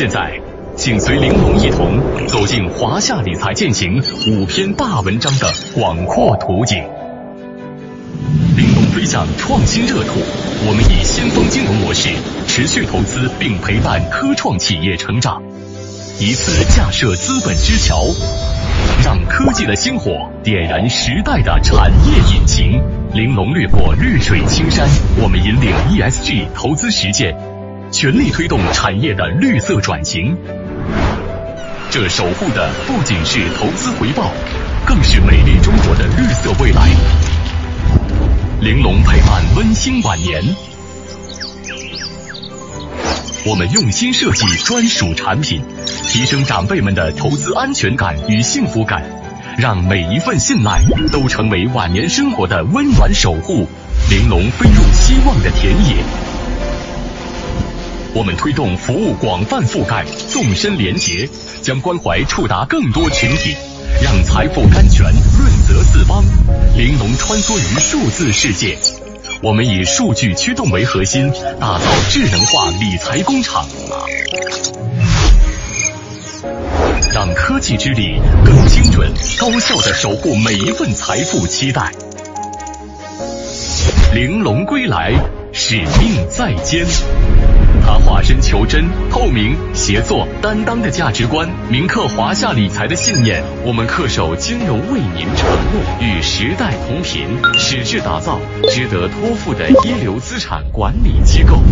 现在，请随玲珑一同走进华夏理财践行5篇大文章的广阔图景。玲珑飞向创新热土，我们以先锋金融模式持续投资并陪伴科创企业成长，一次架设资本之桥，让科技的星火点燃时代的产业引擎。玲珑掠过绿水青山，我们引领 ESG 投资实践，全力推动产业的绿色转型。这守护的不仅是投资回报，更是美丽中国的绿色未来。玲珑陪伴温馨晚年，我们用心设计专属产品，提升长辈们的投资安全感与幸福感，让每一份信赖都成为晚年生活的温暖守护。玲珑飞入希望的田野，我们推动服务广泛覆盖，纵深连结，将关怀触达更多群体，让财富甘泉润泽四方。玲珑穿梭于数字世界，我们以数据驱动为核心，打造智能化理财工厂，让科技之力更精准高效地守护每一份财富期待。玲珑归来，使命在肩。他化身求真、透明、协作、担当的价值观，铭刻华夏理财的信念。我们恪守金融为民承诺，与时代同频，矢志打造值得托付的一流资产管理机构。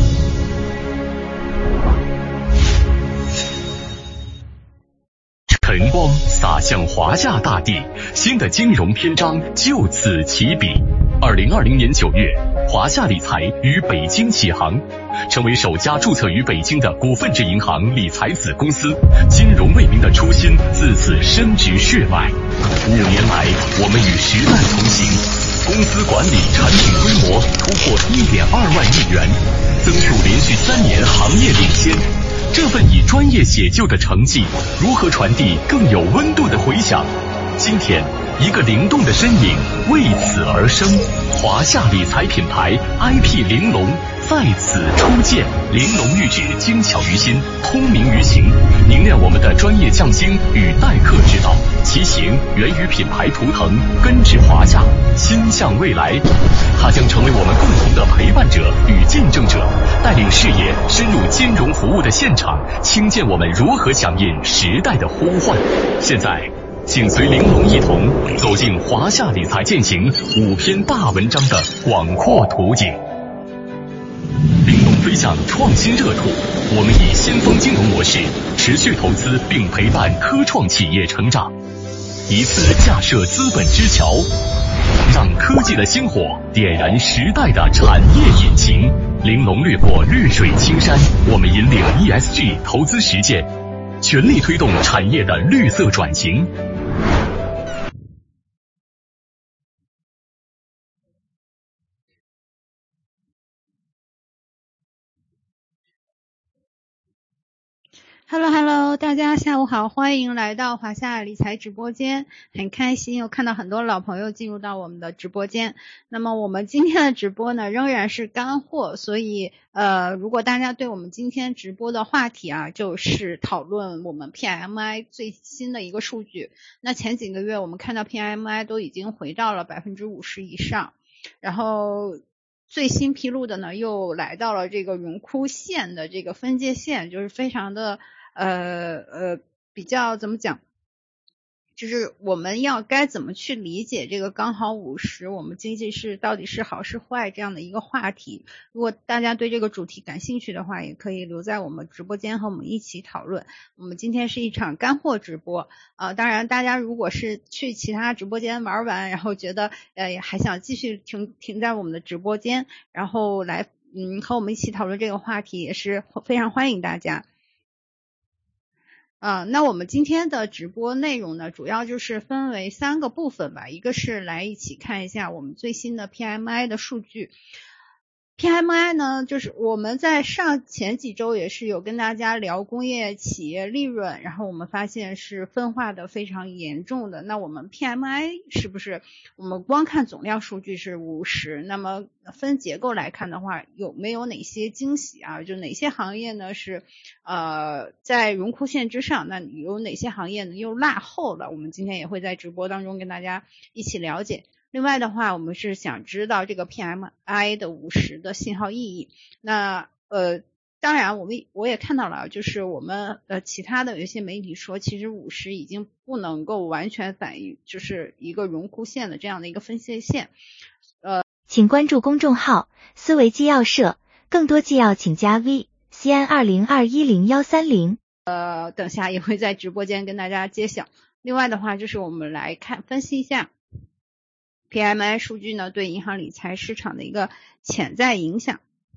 晨光洒向华夏大地，新的金融篇章就此起笔。2020年9月，华夏理财于北京起航，成为首家注册于北京的股份制银行理财子公司。金融为民的初心自此深植血脉。5年来，我们与时代同行，公司管理产品规模突破1.2万亿元，增速连续3年行业领先。这份以专业写就的成绩，如何传递更有温度的回响？今天，一个灵动的身影为此而生，华夏理财品牌 IP 玲珑在此出现。玲珑玉指精巧于心，通明于行，凝练我们的专业匠心与待客之道。其形源于品牌图腾，根植华夏，心向未来。它将成为我们共同的陪伴者与见证者，带领视野深入金融服务的现场，倾见我们如何响应时代的呼唤。现在，请随玲珑一同走进华夏理财践行5篇大文章的广阔图景。玲珑飞向创新热土，我们以先锋金融模式持续投资并陪伴科创企业成长，一次架设资本之桥，让科技的星火点燃时代的产业引擎。玲珑掠过绿水青山，我们引领 ESG 投资实践，全力推动产业的绿色转型。 Hello， 大家下午好，欢迎来到华夏理财直播间，很开心又看到很多老朋友进入到我们的直播间。那么我们今天的直播呢，仍然是干货，所以如果大家对我们今天直播的话题啊，就是讨论我们 PMI 最新的一个数据。那前几个月我们看到 PMI 都已经回到了 50% 以上，然后最新披露的呢，又来到了这个荣枯线的这个分界线，就是非常的比较怎么讲，就是我们要该怎么去理解这个刚好50，我们经济是到底是好是坏这样的一个话题。如果大家对这个主题感兴趣的话，也可以留在我们直播间和我们一起讨论。我们今天是一场干货直播当然大家如果是去其他直播间玩完，然后觉得还想继续停在我们的直播间，然后来和我们一起讨论这个话题，也是非常欢迎大家。那我们今天的直播内容呢，主要就是分为3个部分吧。一个是来一起看一下我们最新的 PMI 的数据， PMI 呢，就是我们在前几周也是有跟大家聊工业企业利润，然后我们发现是分化的非常严重的。那我们 PMI 是不是我们光看总量数据是50，那么分结构来看的话，有没有哪些惊喜啊？就哪些行业呢是在荣枯线之上，那有哪些行业呢又落后了？我们今天也会在直播当中跟大家一起了解。另外的话，我们是想知道这个 PMI 的50的信号意义。那当然我也看到了，就是我们其他的有一些媒体说，其实50已经不能够完全反映就是一个荣枯线的这样的一个分界线。 请关注公众号思维纪要社，更多纪要请加 V CN20210130。 等下也会在直播间跟大家揭晓。另外的话，就是我们来分析一下PMI 数据呢对银行理财市场的一个潜在影响。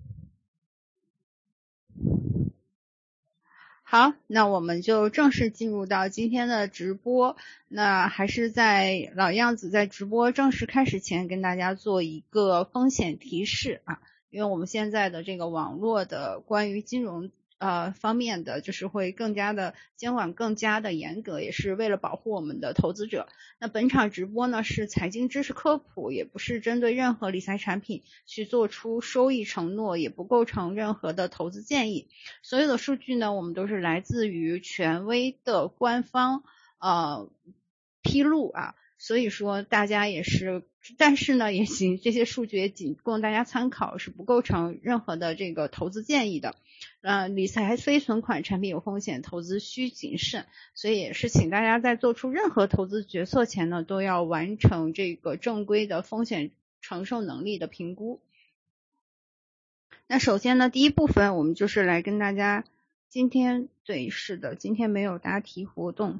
好，那我们就正式进入到今天的直播。那还是在老样子，在直播正式开始前跟大家做一个风险提示啊，因为我们现在的这个网络的关于金融方面的就是会更加的监管更加的严格，也是为了保护我们的投资者。那本场直播呢是财经知识科普，也不是针对任何理财产品去做出收益承诺，也不构成任何的投资建议。所有的数据呢我们都是来自于权威的官方披露啊，所以说大家也是，但是呢也行，这些数据也仅供大家参考，是不构成任何的这个投资建议的。理财非存款产品有风险，投资需谨慎，所以也是请大家在做出任何投资决策前呢，都要完成这个正规的风险承受能力的评估。那首先呢，第一部分我们就是来跟大家今天没有答题活动。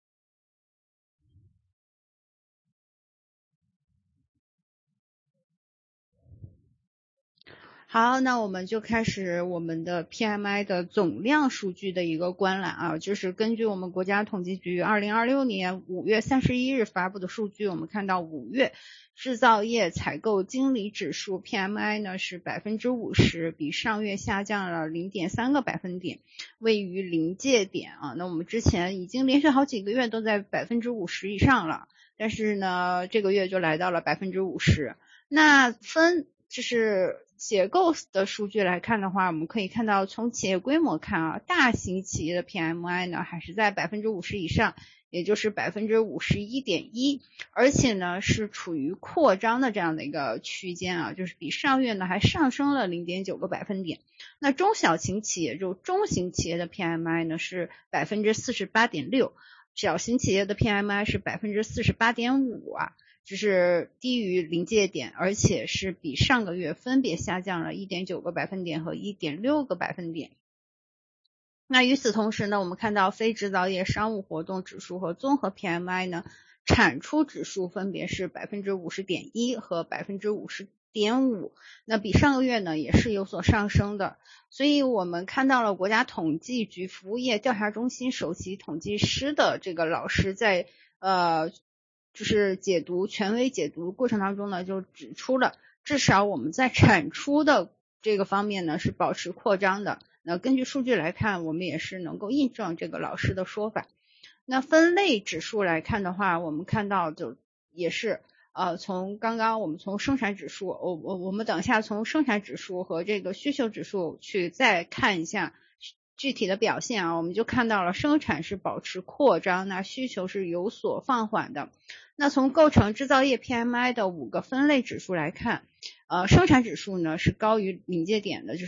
好，那我们就开始我们的 PMI 的总量数据的一个观览啊，就是根据我们国家统计局2026年5月31日发布的数据，我们看到5月制造业采购经理指数 PMI 呢是 50%， 比上月下降了 0.3个百分点，位于临界点啊。那我们之前已经连续好几个月都在 50% 以上了，但是呢这个月就来到了 50%。 那就是结构的数据来看的话，我们可以看到从企业规模看啊，大型企业的 PMI 呢还是在 50% 以上，也就是 51.1%， 而且呢是处于扩张的这样的一个区间啊，就是比上月呢还上升了 0.9个百分点。那中小型企业就中型企业的 PMI 呢是 48.6%， 小型企业的 PMI 是 48.5% 啊，就是低于临界点，而且是比上个月分别下降了 1.9个百分点和 1.6个百分点。那与此同时呢，我们看到非制造业商务活动指数和综合 PMI 呢，产出指数分别是 50.1% 和 50.5%， 那比上个月呢也是有所上升的。所以我们看到了国家统计局服务业调查中心首席统计师的这个老师在就是权威解读过程当中呢，就指出了至少我们在产出的这个方面呢是保持扩张的。那根据数据来看，我们也是能够印证这个老师的说法。那分类指数来看的话，我们看到就也是从刚刚我们从生产指数，我们等一下从生产指数和这个需求指数去再看一下具体的表现啊，我们就看到了生产是保持扩张，那需求是有所放缓的。那从构成制造业 PMI 的5个分类指数来看，生产指数呢是高于临界点的，就是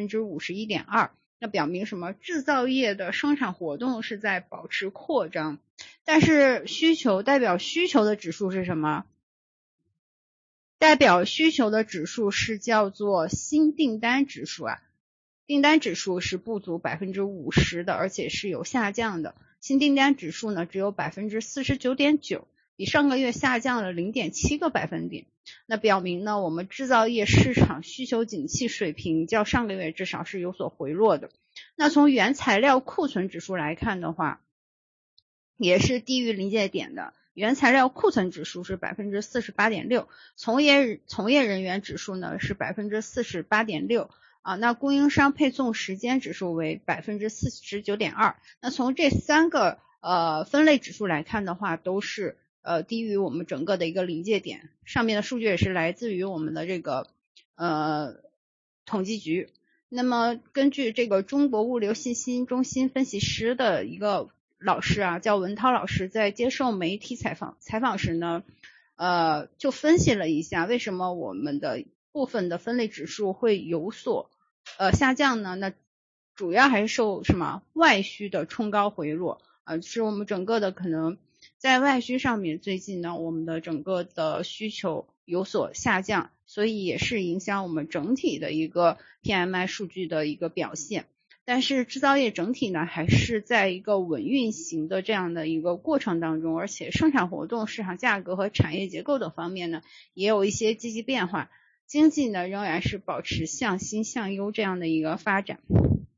51.2%， 那表明什么？制造业的生产活动是在保持扩张。但是代表需求的指数是什么？代表需求的指数是叫做新订单指数啊。订单指数是不足 50% 的，而且是有下降的。新订单指数呢只有 49.9%， 比上个月下降了 0.7个百分点。那表明呢我们制造业市场需求景气水平较上个月至少是有所回落的。那从原材料库存指数来看的话，也是低于临界点的， 原材料库存指数是 48.6%， 从业人员指数呢是 48.6%。那供应商配送时间指数为 49.2%。那从这3个分类指数来看的话，都是低于我们整个的一个临界点。上面的数据也是来自于我们的这个统计局。那么根据这个中国物流信息中心分析师的一个老师叫文涛老师，在接受媒体采访时呢，就分析了一下为什么我们的部分的分类指数会有所下降呢？那主要还是受什么外需的冲高回落是我们整个的可能在外需上面最近呢，我们的整个的需求有所下降，所以也是影响我们整体的一个 PMI 数据的一个表现。但是制造业整体呢还是在一个稳运行的这样的一个过程当中，而且生产活动、市场价格和产业结构等方面呢也有一些积极变化，经济呢仍然是保持向新向优这样的一个发展。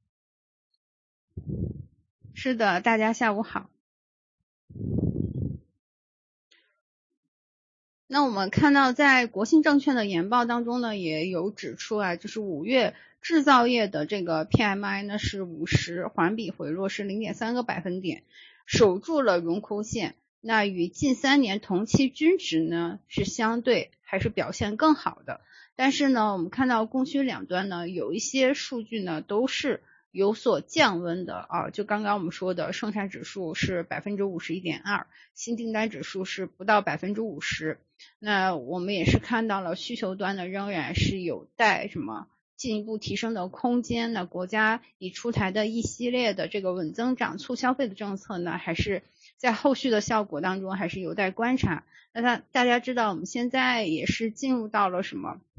是的，大家下午好。那我们看到在国信证券的研报当中呢，也有指出就是5月制造业的这个 PMI 呢是50，环比回落是 0.3个百分点，守住了荣枯线。那与近3年同期均值呢是相对还是表现更好的。但是呢，我们看到供需两端呢有一些数据呢都是有所降温的就刚刚我们说的生产指数是 51.2%， 新订单指数是不到 50%。那我们也是看到了需求端呢仍然是有待进一步提升的空间。那国家已出台的一系列的这个稳增长促消费的政策呢，还是在后续的效果当中还是有待观察。那大家知道我们现在也是进入到了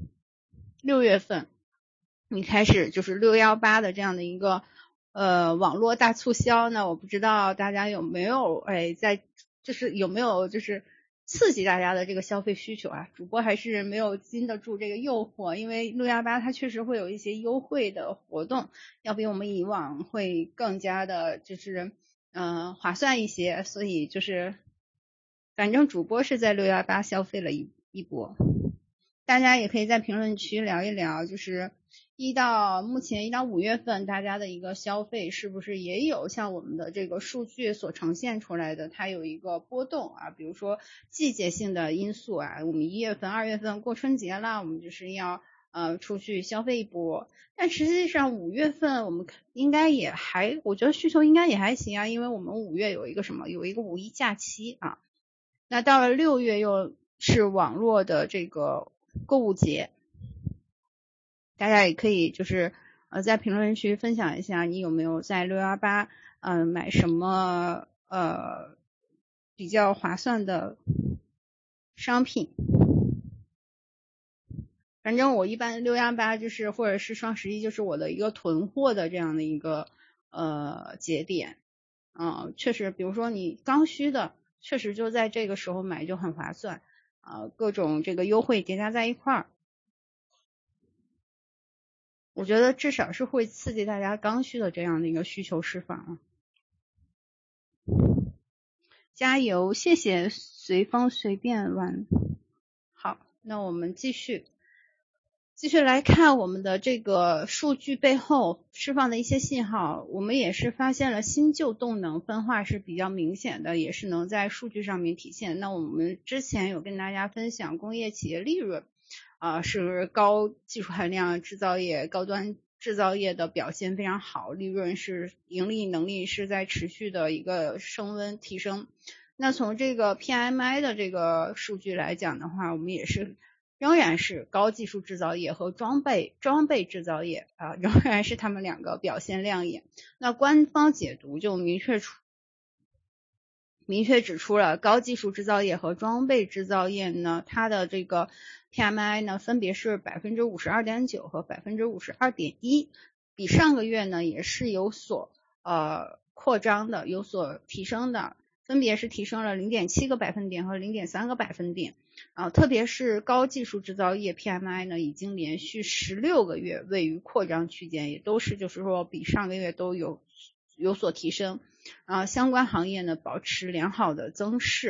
6月份，你开始就是618的这样的一个网络大促销。那我不知道大家有没有有没有刺激大家的这个消费需求主播还是没有经得住这个诱惑，因为618它确实会有一些优惠的活动，要比我们以往会更加的划算一些，所以反正主播是在618消费了一波。大家也可以在评论区聊一聊，目前1到5月份大家的一个消费是不是也有像我们的这个数据所呈现出来的，它有一个波动比如说季节性的因素我们1月份、2月份过春节了，我们要出去消费一波。但实际上5月份我们应该我觉得需求应该也还行因为我们5月有一个五一假期那到了6月又是网络的这个购物节。大家也可以在评论区分享一下你有没有在618买什么比较划算的商品。反正我一般618或者是双11就是我的一个囤货的这样的一个节点确实比如说你刚需的确实就在这个时候买就很划算各种这个优惠叠加在一块儿，我觉得至少是会刺激大家刚需的这样的一个需求释放加油，谢谢随风随便玩。好，那我们继续来看我们的这个数据背后释放的一些信号。我们也是发现了新旧动能分化是比较明显的，也是能在数据上面体现。那我们之前有跟大家分享工业企业利润是高技术含量制造业、高端制造业的表现非常好，利润是盈利能力是在持续的一个升温提升。那从这个 PMI 的这个数据来讲的话，我们也是仍然是高技术制造业和装备制造业仍然是他们两个表现亮眼。那官方解读就明确指出了高技术制造业和装备制造业呢，它的这个 PMI 呢分别是 52.9% 和 52.1%， 比上个月呢也是有所扩张的，有所提升的，分别是提升了 0.7 个百分点和 0.3 个百分点特别是高技术制造业 PMI 呢已经连续16个月位于扩张区间，也都是说比上个月都有所提升相关行业呢保持良好的增势。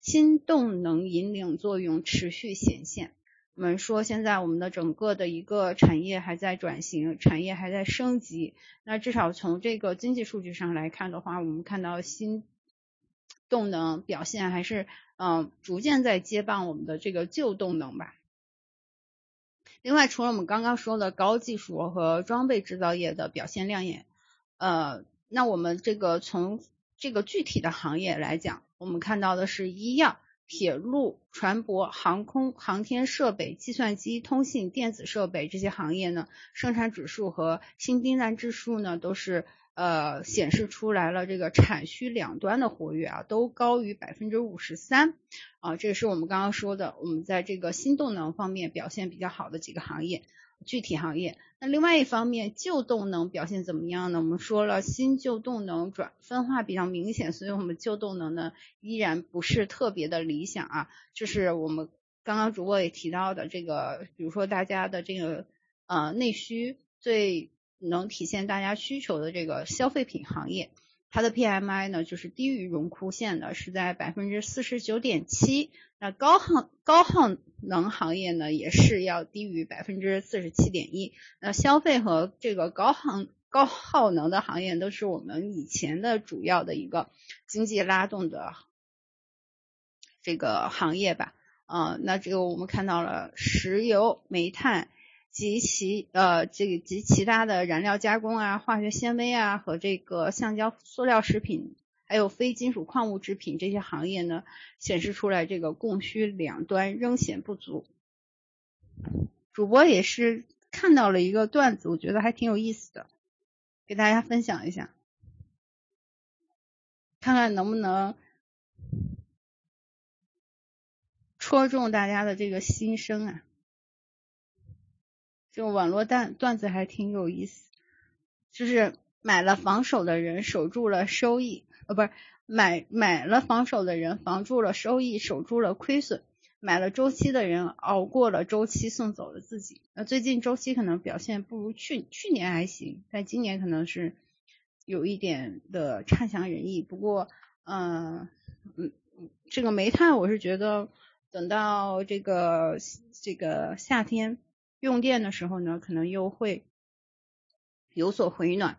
新动能引领作用持续显现。我们说现在我们的整个的一个产业还在转型，产业还在升级，那至少从这个经济数据上来看的话，我们看到新动能表现还是逐渐在接棒我们的这个旧动能吧。另外，除了我们刚刚说的高技术和装备制造业的表现亮眼，那我们这个从这个具体的行业来讲，我们看到的是医药、铁路、船舶、航空、航天设备、计算机、通信、电子设备这些行业呢，生产指数和新订单指数呢都是显示出来了这个产需两端的活跃啊，都高于53%啊，这是我们刚刚说的，我们在这个新动能方面表现比较好的几个行业。具体行业，那另外一方面，旧动能表现怎么样呢？我们说了，新旧动能分化比较明显，所以我们旧动能呢依然不是特别的理想啊。就是我们刚刚主播也提到的这个，比如说大家的这个内需最能体现大家需求的这个消费品行业，它的 PMI 呢就是低于荣枯线的，是在 49.7%。那高耗能行业呢也是要低于 47.1%。那消费和这个高耗能的行业都是我们以前的主要的一个经济拉动的这个行业吧。那这个我们看到了石油、煤炭及其他的燃料加工啊、化学纤维啊和这个橡胶、塑料食品还有非金属矿物制品这些行业呢，显示出来这个供需两端仍显不足。主播也是看到了一个段子，我觉得还挺有意思的，给大家分享一下，看看能不能戳中大家的这个心声啊。这个网络段子还挺有意思，就是买了防守的人守住了收益，不是买了防守的人防住了收益，守住了亏损；买了周期的人熬过了周期，送走了自己。最近周期可能表现不如去年还行，但今年可能是有一点的差强人意。不过这个煤炭我是觉得等到这个夏天用电的时候呢，可能又会有所回暖。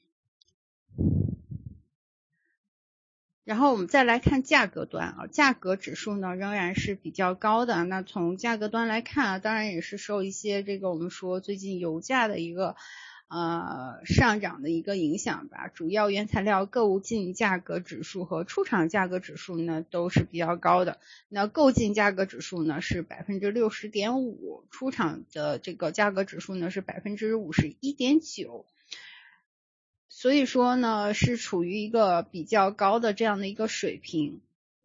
然后我们再来看价格端啊，价格指数呢仍然是比较高的。那从价格端来看啊，当然也是受一些这个我们说最近油价的一个上涨的一个影响吧。主要原材料购进价格指数和出厂价格指数呢都是比较高的。那购进价格指数呢是 60.5%， 出厂的这个价格指数呢是 51.9%。所以说呢，是处于一个比较高的这样的一个水平。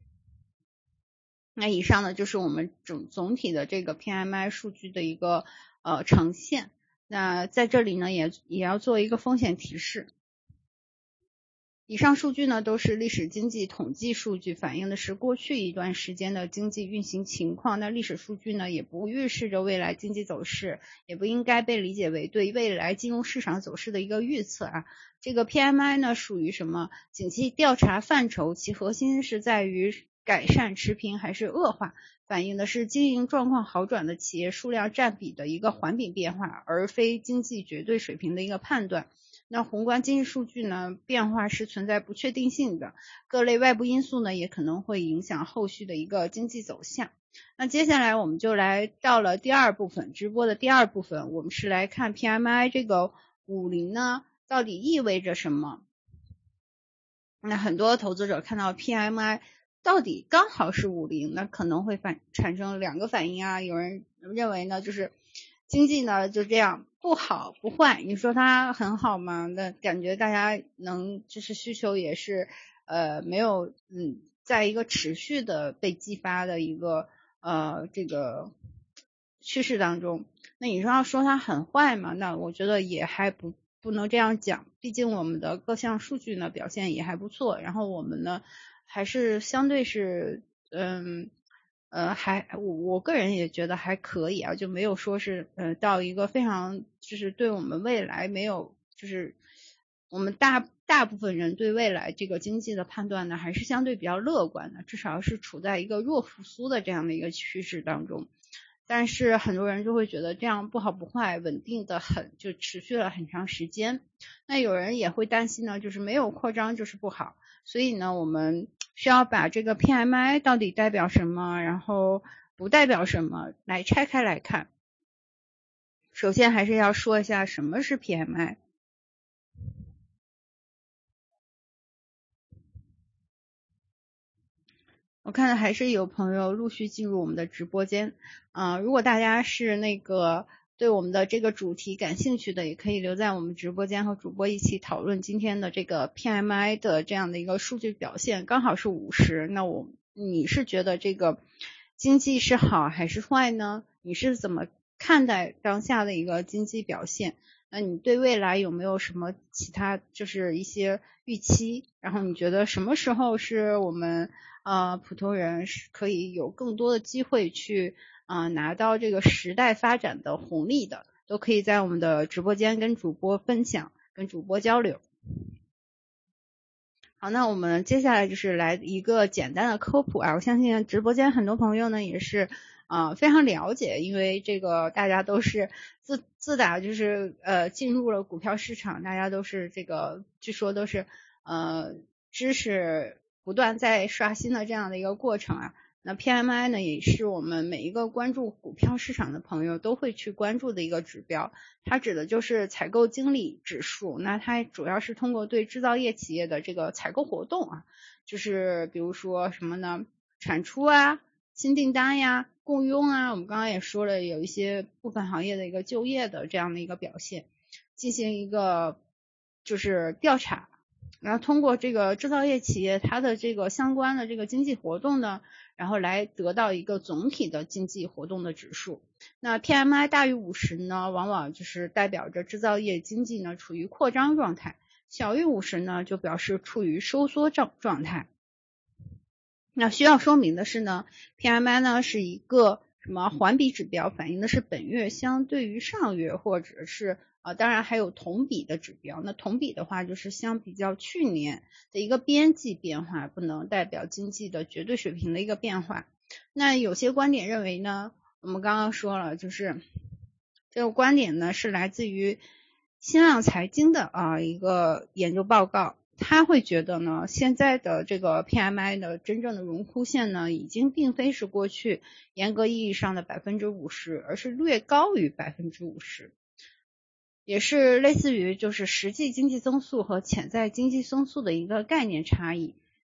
那以上呢就是我们总体的这个 PMI 数据的一个呈现。那在这里呢也要做一个风险提示。以上数据呢都是历史经济统计数据，反映的是过去一段时间的经济运行情况。那历史数据呢也不预示着未来经济走势，也不应该被理解为对未来金融市场走势的一个预测啊。这个 PMI 呢属于什么景气调查范畴，其核心是在于改善、持平还是恶化，反映的是经营状况好转的企业数量占比的一个环比变化，而非经济绝对水平的一个判断。那宏观经济数据呢变化是存在不确定性的，各类外部因素呢也可能会影响后续的一个经济走向。那接下来我们就来到了第二部分，直播的第二部分，我们是来看 PMI 这个50呢到底意味着什么。那很多投资者看到 PMI 到底刚好是50，那可能会产生两个反应啊。有人认为呢就是经济呢就这样不好不坏，你说它很好吗？那感觉大家就是需求也是没有在一个持续的被激发的一个这个趋势当中。那你说要说它很坏嘛，那我觉得也还不能这样讲，毕竟我们的各项数据呢表现也还不错，然后我们呢还是相对是我个人也觉得还可以啊，就没有说是到一个非常就是对我们未来没有就是我们大部分人对未来这个经济的判断呢，还是相对比较乐观的，至少是处在一个弱复苏的这样的一个趋势当中。但是很多人就会觉得这样不好不坏，稳定的很，就持续了很长时间。那有人也会担心呢，就是没有扩张就是不好，所以呢，我们需要把这个 PMI 到底代表什么，然后不代表什么来拆开来看。首先还是要说一下什么是 PMI。我看还是有朋友陆续进入我们的直播间，如果大家是对我们的这个主题感兴趣的，也可以留在我们直播间和主播一起讨论今天的这个 PMI 的这样的一个数据表现，刚好是50，那你是觉得这个经济是好还是坏呢？你是怎么看待当下的一个经济表现？那你对未来有没有什么其他就是一些预期？然后你觉得什么时候是我们普通人是可以有更多的机会去拿到这个时代发展的红利的，都可以在我们的直播间跟主播分享，跟主播交流。好，那我们接下来就是来一个简单的科普啊，我相信直播间很多朋友呢也是非常了解，因为这个大家都是自打就是进入了股票市场，大家都是这个据说都是知识不断在刷新的这样的一个过程啊。那 PMI 呢，也是我们每一个关注股票市场的朋友都会去关注的一个指标，它指的就是采购经理指数。那它主要是通过对制造业企业的这个采购活动啊，就是比如说什么呢，产出啊、新订单呀、雇佣啊，我们刚刚也说了，有一些部分行业的一个就业的这样的一个表现，进行一个就是调查。然后通过这个制造业企业它的这个相关的这个经济活动呢，然后来得到一个总体的经济活动的指数。那 PMI 大于50呢，往往就是代表着制造业经济呢处于扩张状态，小于50呢就表示处于收缩状态。那需要说明的是呢， PMI 呢是一个什么环比指标，反映的是本月相对于上月，或者是当然还有同比的指标。那同比的话就是相比较去年的一个边际变化，不能代表经济的绝对水平的一个变化。那有些观点认为呢，我们刚刚说了，就是这个观点呢是来自于新浪财经的一个研究报告。他会觉得呢，现在的这个 PMI 的真正的荣枯线呢，已经并非是过去严格意义上的 50%， 而是略高于 50%， 也是类似于就是实际经济增速和潜在经济增速的一个概念差异。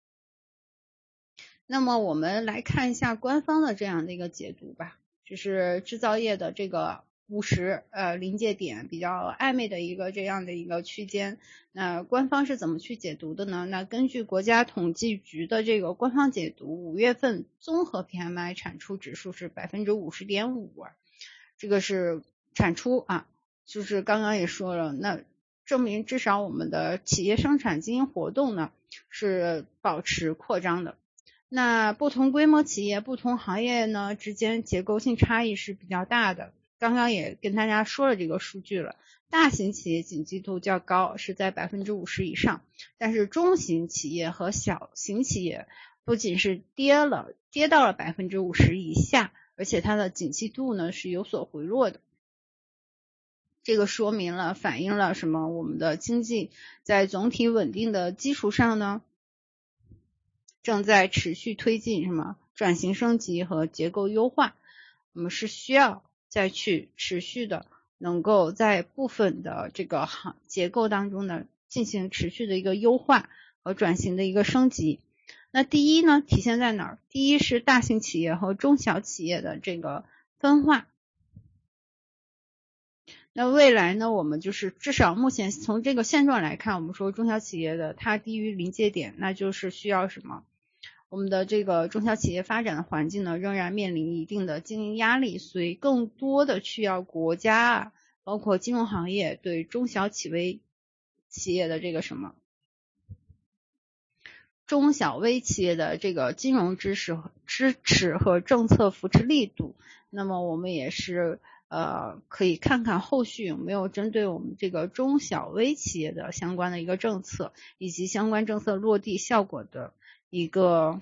那么我们来看一下官方的这样的一个解读吧，就是制造业的这个50临界点比较暧昧的一个这样的一个区间。那官方是怎么去解读的呢？那根据国家统计局的这个官方解读，5月份综合 PMI 产出指数是 50.5%， 这个是产出啊，就是刚刚也说了，那证明至少我们的企业生产经营活动呢是保持扩张的。那不同规模企业、不同行业呢之间结构性差异是比较大的。刚刚也跟大家说了这个数据了，大型企业景气度较高，是在 50% 以上，但是中型企业和小型企业不仅是跌到了 50% 以下，而且它的景气度呢是有所回落的。这个反映了什么？我们的经济在总体稳定的基础上呢，正在持续推进什么转型升级和结构优化。我们是需要再去持续的能够在部分的这个结构当中呢进行持续的一个优化和转型的一个升级。那第一呢体现在哪儿？第一是大型企业和中小企业的这个分化。那未来呢，我们就是至少目前从这个现状来看，我们说中小企业的它低于临界点，那就是需要什么？我们的这个中小企业发展的环境呢，仍然面临一定的经营压力，所以更多的需要国家包括金融行业对中小微企业的这个中小微企业的这个金融支持和政策扶持力度。那么我们也是可以看看后续有没有针对我们这个中小微企业的相关的一个政策，以及相关政策落地效果的一个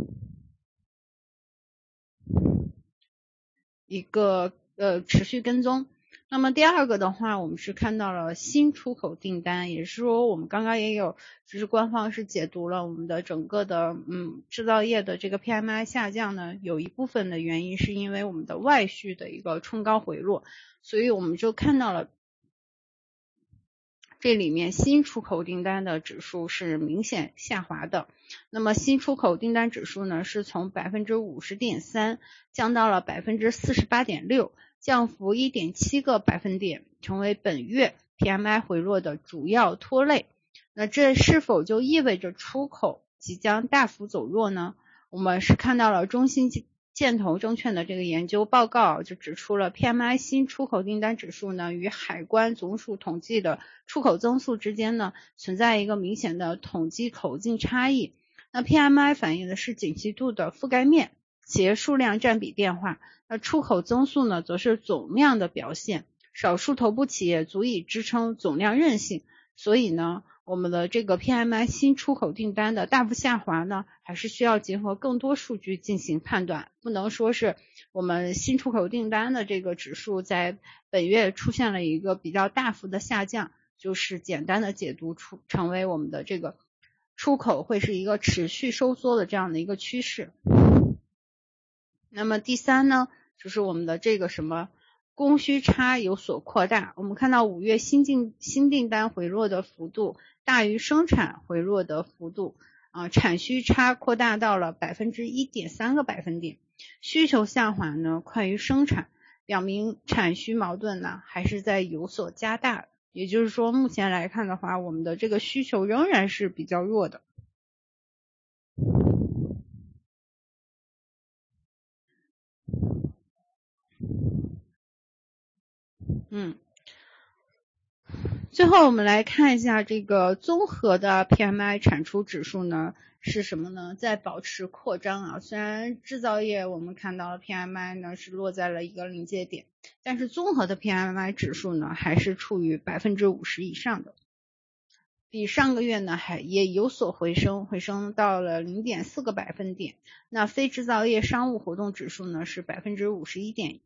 持续跟踪。那么第二个的话，我们是看到了新出口订单，也是说我们刚刚也有，就是官方是解读了我们的整个的制造业的这个 PMI 下降呢，有一部分的原因是因为我们的外需的一个冲高回落，所以我们就看到了这里面新出口订单的指数是明显下滑的。那么新出口订单指数呢，是从 50.3% 降到了 48.6%， 降幅 1.7个百分点，成为本月 PMI 回落的主要拖累。那这是否就意味着出口即将大幅走弱呢？我们是看到了中信建投证券的这个研究报告，就指出了 PMI 新出口订单指数呢，与海关总署统计的出口增速之间呢，存在一个明显的统计口径差异。那 PMI 反映的是景气度的覆盖面、企业数量占比变化，那出口增速呢，则是总量的表现。少数头部企业足以支撑总量韧性，所以呢，我们的这个 PMI 新出口订单的大幅下滑呢，还是需要结合更多数据进行判断，不能说是我们新出口订单的这个指数在本月出现了一个比较大幅的下降，就是简单的解读成为我们的这个出口会是一个持续收缩的这样的一个趋势。那么第三呢，就是我们的这个供需差有所扩大，我们看到5月新订单回落的幅度大于生产回落的幅度，产需差扩大到了 1.3个百分点，需求下滑呢快于生产，表明产需矛盾呢还是在有所加大，也就是说目前来看的话，我们的这个需求仍然是比较弱的。最后我们来看一下这个综合的 PMI 产出指数呢是什么呢？在保持扩张啊，虽然制造业我们看到了 PMI 呢是落在了一个临界点，但是综合的 PMI 指数呢还是处于 50% 以上的，比上个月呢也有所回升到了 0.4个百分点。那非制造业商务活动指数呢是 51.1%，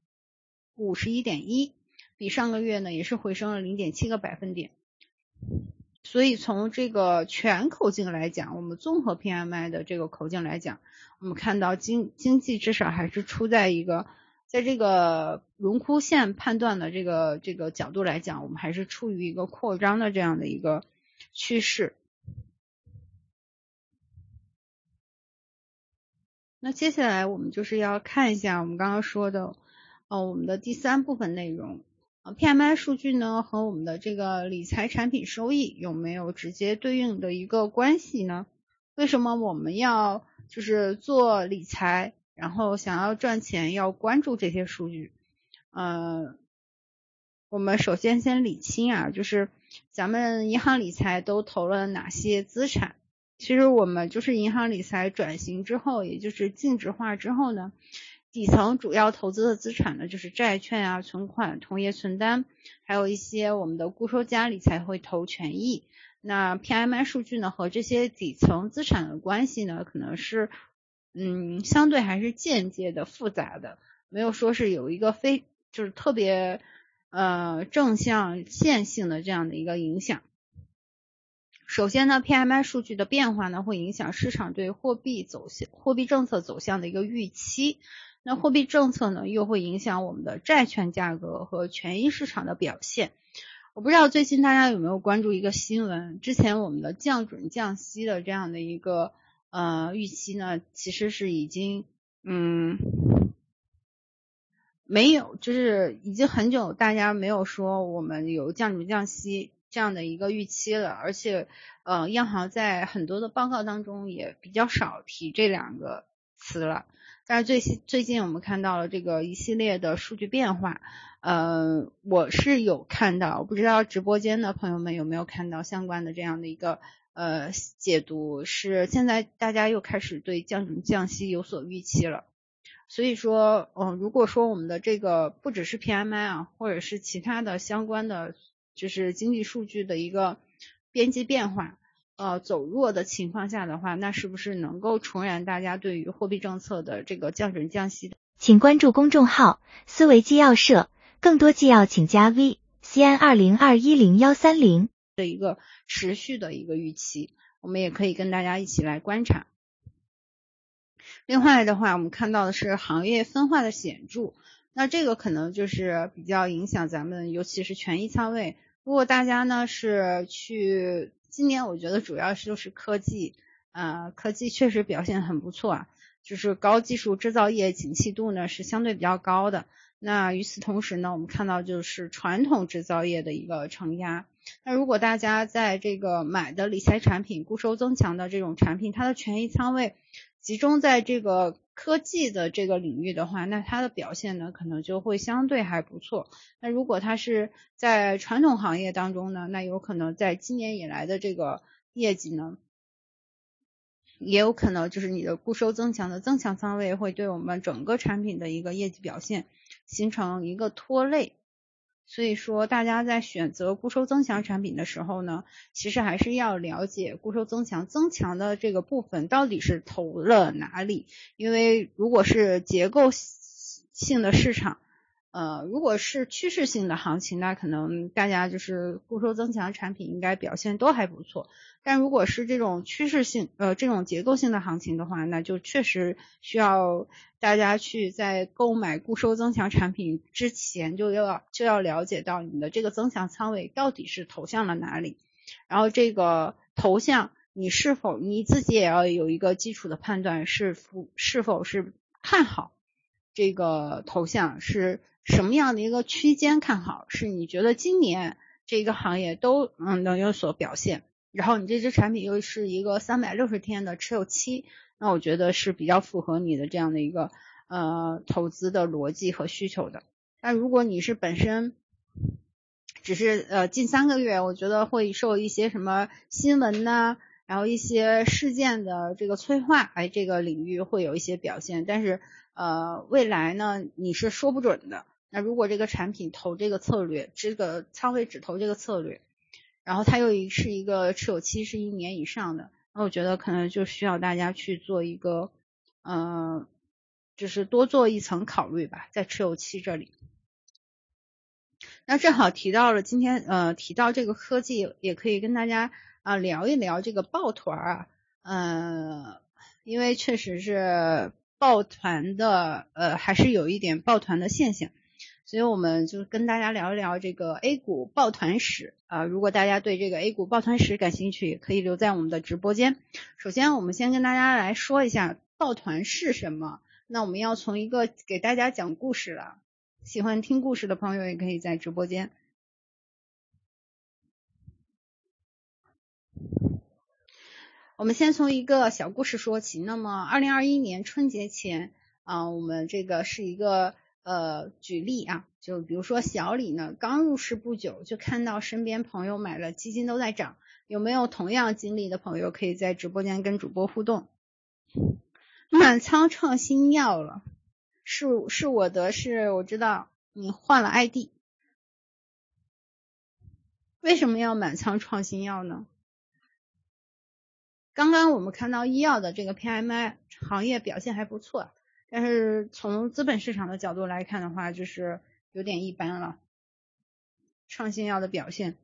比上个月呢也是回升了 0.7个百分点。所以从这个全口径来讲，我们综合 PMI 的这个口径来讲，我们看到经济至少还是处在一个，在这个荣枯线判断的这个角度来讲，我们还是处于一个扩张的这样的一个趋势。那接下来我们就是要看一下我们刚刚说的我们的第三部分内容。PMI 数据呢和我们的这个理财产品收益有没有直接对应的一个关系呢？为什么我们要就是做理财，然后想要赚钱要关注这些数据？我们首先理清啊，就是咱们银行理财都投了哪些资产？其实我们就是银行理财转型之后，也就是净值化之后呢，底层主要投资的资产呢，就是债券啊、存款、同业存单，还有一些我们的固收加理财会投权益。那 PMI 数据呢和这些底层资产的关系呢，可能是相对还是间接的、复杂的，没有说是有一个就是特别正向线性的这样的一个影响。首先呢 PMI 数据的变化呢会影响市场对货币政策走向的一个预期，那货币政策呢又会影响我们的债券价格和权益市场的表现。我不知道最近大家有没有关注一个新闻，之前我们的降准降息的这样的一个预期呢，其实是已经没有，就是已经很久大家没有说我们有降准降息这样的一个预期了，而且央行在很多的报告当中也比较少提这两个词了。但是最近我们看到了这个一系列的数据变化，我是有看到，不知道直播间的朋友们有没有看到相关的这样的一个解读，是现在大家又开始对降准降息有所预期了。 所以说如果说我们的这个不只是 PMI 啊，或者是其他的相关的就是经济数据的一个边际变化走弱的情况下的话，那是不是能够重燃大家对于货币政策的这个降准降息的？ 请关注公众号思维纪要社，更多纪要请加 V CN20210130 的一个持续的一个预期，我们也可以跟大家一起来观察。另外的话，我们看到的是行业分化的显著，那这个可能就是比较影响咱们，尤其是权益仓位。如果大家呢是去今年，我觉得主要就是科技，科技确实表现很不错啊，就是高技术制造业景气度呢是相对比较高的。那与此同时呢，我们看到就是传统制造业的一个承压。那如果大家在这个买的理财产品、固收增强的这种产品，它的权益仓位集中在这个科技的这个领域的话，那它的表现呢可能就会相对还不错。那如果它是在传统行业当中呢，那有可能在今年以来的这个业绩呢，也有可能就是你的固收增强的增强仓位会对我们整个产品的一个业绩表现形成一个拖累。所以说大家在选择固收增强产品的时候呢，其实还是要了解固收增强的这个部分到底是投了哪里。因为如果是结构性的市场，如果是趋势性的行情，那可能大家就是固收增强产品应该表现都还不错。但如果是这种趋势性这种结构性的行情的话，那就确实需要大家去在购买固收增强产品之前就要了解到你的这个增强仓位到底是投向了哪里，然后这个投向你自己也要有一个基础的判断，是否是看好这个投向，是什么样的一个区间看好，是你觉得今年这个行业都能有所表现，然后你这支产品又是一个360天的持有期，那我觉得是比较符合你的这样的一个投资的逻辑和需求的。那如果你是本身只是近3个月，我觉得会受一些什么新闻呐，然后一些事件的这个催化，这个领域会有一些表现，但是未来呢你是说不准的。那如果这个产品投这个策略，这个仓位只投这个策略，然后它又是一个持有期是1年以上的，那我觉得可能就需要大家去做一个就是多做一层考虑吧，在持有期这里。那正好提到了今天提到这个科技，也可以跟大家聊一聊这个抱团因为确实是抱团的还是有一点抱团的现象，所以我们就跟大家聊一聊这个 A 股抱团史如果大家对这个 A 股抱团史感兴趣，也可以留在我们的直播间。首先我们先跟大家来说一下抱团是什么，那我们要从一个给大家讲故事了，喜欢听故事的朋友也可以在直播间。我们先从一个小故事说起。那么2021年春节前我们这个是一个举例就比如说小李呢刚入市不久，就看到身边朋友买了基金都在涨，有没有同样经历的朋友可以在直播间跟主播互动。满仓创新药了，是我的，是我知道你换了 ID， 为什么要满仓创新药呢？刚刚我们看到医药的这个 PMI 行业表现还不错，但是从资本市场的角度来看的话，就是有点一般了，创新药的表现。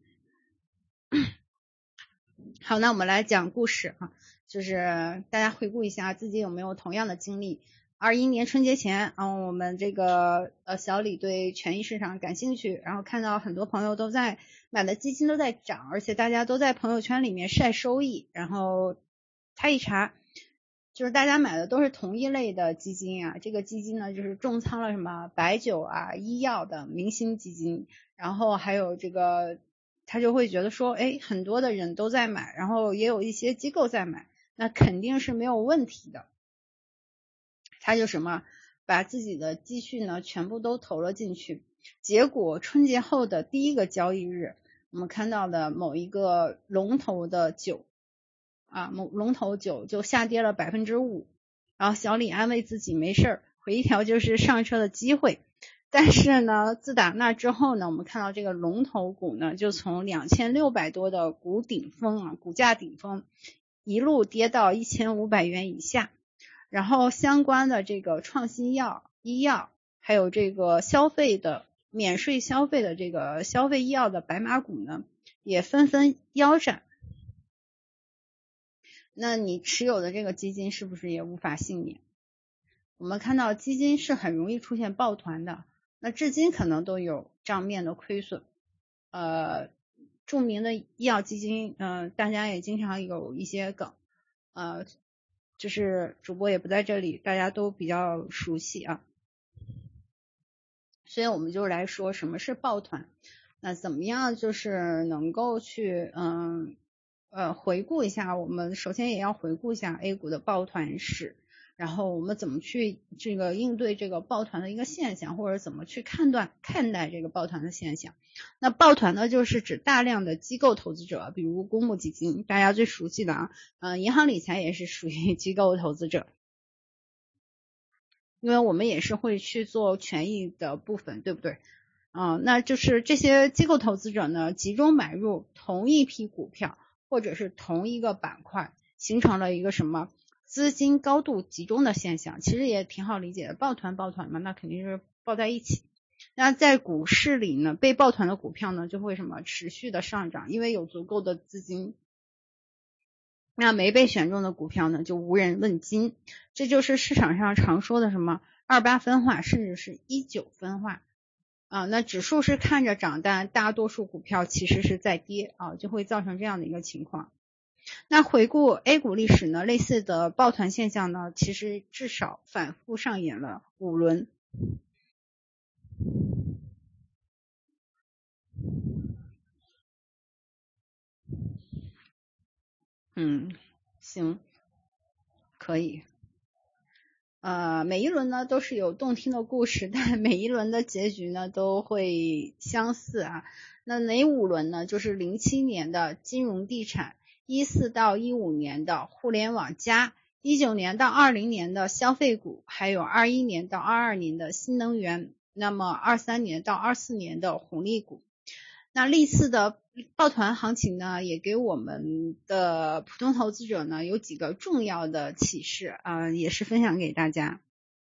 好，那我们来讲故事就是大家回顾一下自己有没有同样的经历。21年春节前我们这个小李对权益市场感兴趣，然后看到很多朋友都在买的基金都在涨，而且大家都在朋友圈里面晒收益，然后他一查，就是大家买的都是同一类的基金这个基金呢就是重仓了什么白酒医药的明星基金，然后还有这个他就会觉得说很多的人都在买，然后也有一些机构在买，那肯定是没有问题的。他就把自己的积蓄呢全部都投了进去，结果春节后的第一个交易日，我们看到的某一个龙头的酒龙头酒就下跌了 5%， 然后小李安慰自己没事儿， 回一条就是上车的机会。但是呢，自打那之后呢，我们看到这个龙头股呢，就从2600多的股价顶峰一路跌到1500元以下，然后相关的这个创新药、医药，还有这个免税消费的这个消费医药的白马股呢，也纷纷腰斩。那你持有的这个基金是不是也无法幸免？我们看到基金是很容易出现抱团的，那至今可能都有账面的亏损。著名的医药基金，大家也经常有一些梗，就是主播也不在这里，大家都比较熟悉啊。所以我们就来说什么是抱团，那怎么样就是能够去回顾一下，我们首先也要回顾一下 A 股的抱团史，然后我们怎么去这个应对这个抱团的一个现象，或者怎么去看待这个抱团的现象。那抱团呢，就是指大量的机构投资者，比如公募基金，大家最熟悉的银行理财也是属于机构投资者，因为我们也是会去做权益的部分，对不对？那就是这些机构投资者呢，集中买入同一批股票或者是同一个板块，形成了一个什么资金高度集中的现象。其实也挺好理解的，抱团嘛，那肯定是抱在一起。那在股市里呢，被抱团的股票呢就会什么持续的上涨，因为有足够的资金。那没被选中的股票呢就无人问津，这就是市场上常说的什么28分化，甚至是19分化那指数是看着涨，但大多数股票其实是在跌就会造成这样的一个情况。那回顾 A 股历史呢，类似的抱团现象呢，其实至少反复上演了5轮。行，可以。每一轮呢都是有动听的故事，但每一轮的结局呢都会相似那哪5轮呢？就是07年的金融地产，14到15年的互联网加，19年到20年的消费股，还有21年到22年的新能源，那么23年到24年的红利股。那历次的抱团行情呢，也给我们的普通投资者呢有几个重要的启示也是分享给大家。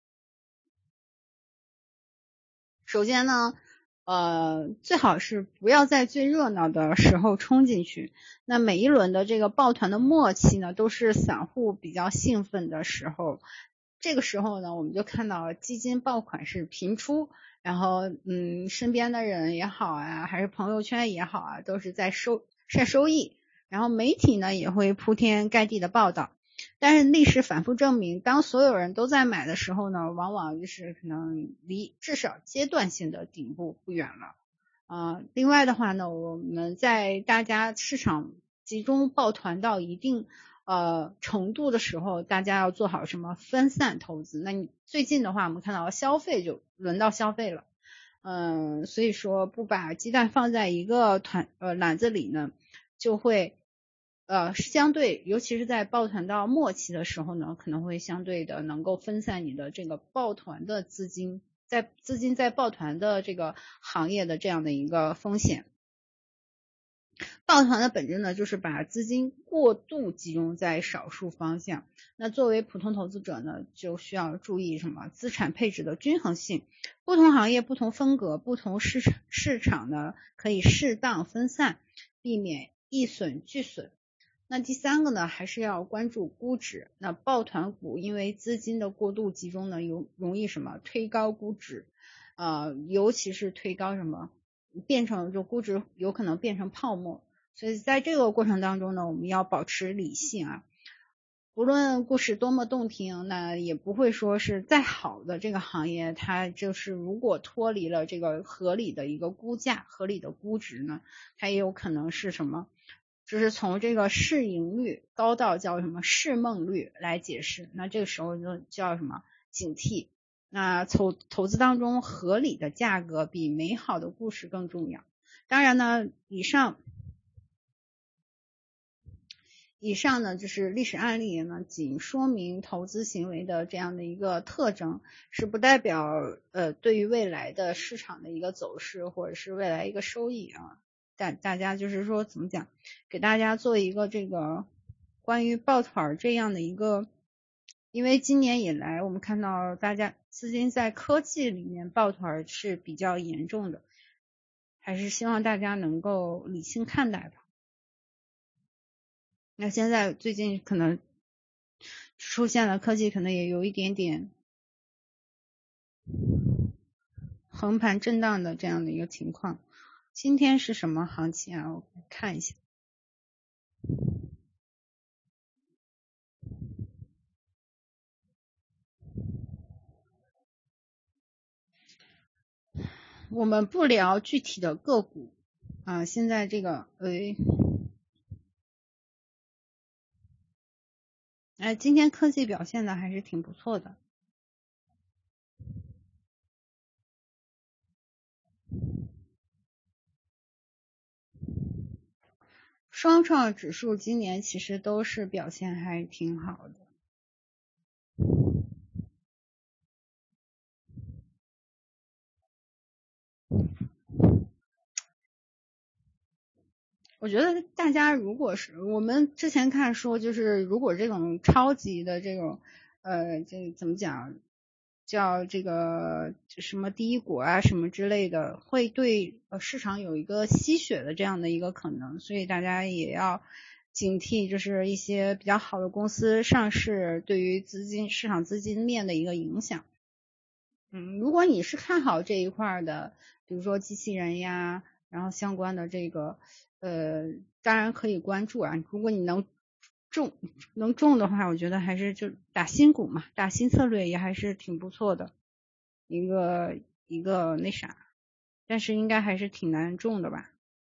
首先呢，最好是不要在最热闹的时候冲进去。那每一轮的这个抱团的末期呢，都是散户比较兴奋的时候。这个时候呢，我们就看到基金爆款是频出，然后身边的人也好还是朋友圈也好都是在晒收益，然后媒体呢也会铺天盖地的报道。但是历史反复证明，当所有人都在买的时候呢，往往就是可能离至少阶段性的顶部不远了另外的话呢，我们在大家市场集中抱团到一定程度的时候，大家要做好什么分散投资。那你最近的话，我们看到消费就轮到消费了所以说不把鸡蛋放在一个篮子里呢，就会相对，尤其是在抱团到末期的时候呢，可能会相对的能够分散你的这个抱团的资金在抱团的这个行业的这样的一个风险。抱团的本质呢，就是把资金过度集中在少数方向。那作为普通投资者呢，就需要注意什么资产配置的均衡性，不同行业、不同风格、不同市场呢，可以适当分散，避免一损俱损。那第三个呢，还是要关注估值。那抱团股因为资金的过度集中呢，容易什么推高估值尤其是推高什么变成就估值有可能变成泡沫。所以在这个过程当中呢，我们要保持理性不论故事多么动听，那也不会说是再好的这个行业，它就是如果脱离了这个合理的一个估价、合理的估值呢，它也有可能是什么就是从这个市盈率高到叫什么市梦率来解释。那这个时候就叫什么警惕。那投资当中合理的价格比美好的故事更重要。当然呢，以上以上呢就是历史案例呢，仅说明投资行为的这样的一个特征，是不代表对于未来的市场的一个走势或者是未来一个收益啊。大家就是说怎么讲，给大家做一个这个关于抱团这样的一个，因为今年以来我们看到大家资金在科技里面抱团是比较严重的，还是希望大家能够理性看待吧。那现在最近可能出现了科技可能也有一点点横盘震荡的这样的一个情况。今天是什么行情啊？我看一下。我们不聊具体的个股啊，现在这个今天科技表现的还是挺不错的。双创指数今年其实都是表现还挺好的。我觉得大家如果是我们之前看说，就是如果这种超级的这种这怎么讲叫这个什么第一股啊什么之类的，会对市场有一个吸血的这样的一个可能，所以大家也要警惕，就是一些比较好的公司上市对于市场资金面的一个影响。如果你是看好这一块的，比如说机器人呀，然后相关的这个当然可以关注啊。如果你能中的话，我觉得还是就打新股嘛，打新策略也还是挺不错的一个那啥，但是应该还是挺难中的吧。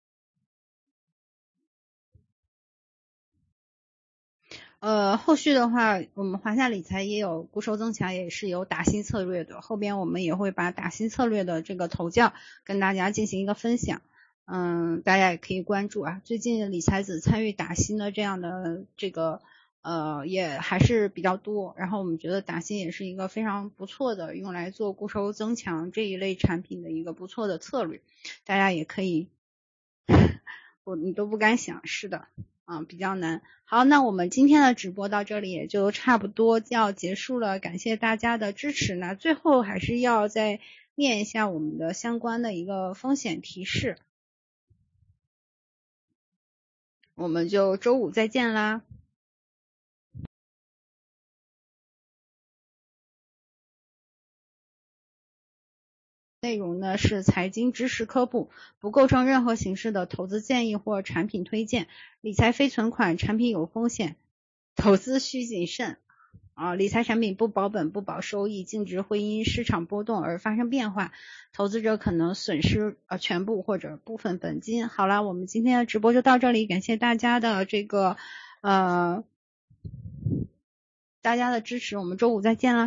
后续的话，我们华夏理财也有固收增强，也是有打新策略的，后边我们也会把打新策略的这个头教跟大家进行一个分享。大家也可以关注啊。最近理财子参与打新的这样的这个也还是比较多，然后我们觉得打新也是一个非常不错的用来做固收增强这一类产品的一个不错的策略，大家也可以你都不敢想，是的比较难。好，那我们今天的直播到这里也就差不多要结束了，感谢大家的支持。那最后还是要再念一下我们的相关的一个风险提示。我们就周五再见啦。内容呢是财经知识科普，不构成任何形式的投资建议或产品推荐。理财非存款，产品有风险，投资需谨慎。理财产品不保本不保收益，净值会因市场波动而发生变化，投资者可能损失全部或者部分本金。好了，我们今天的直播就到这里，感谢大家的这个大家的支持，我们周五再见啦。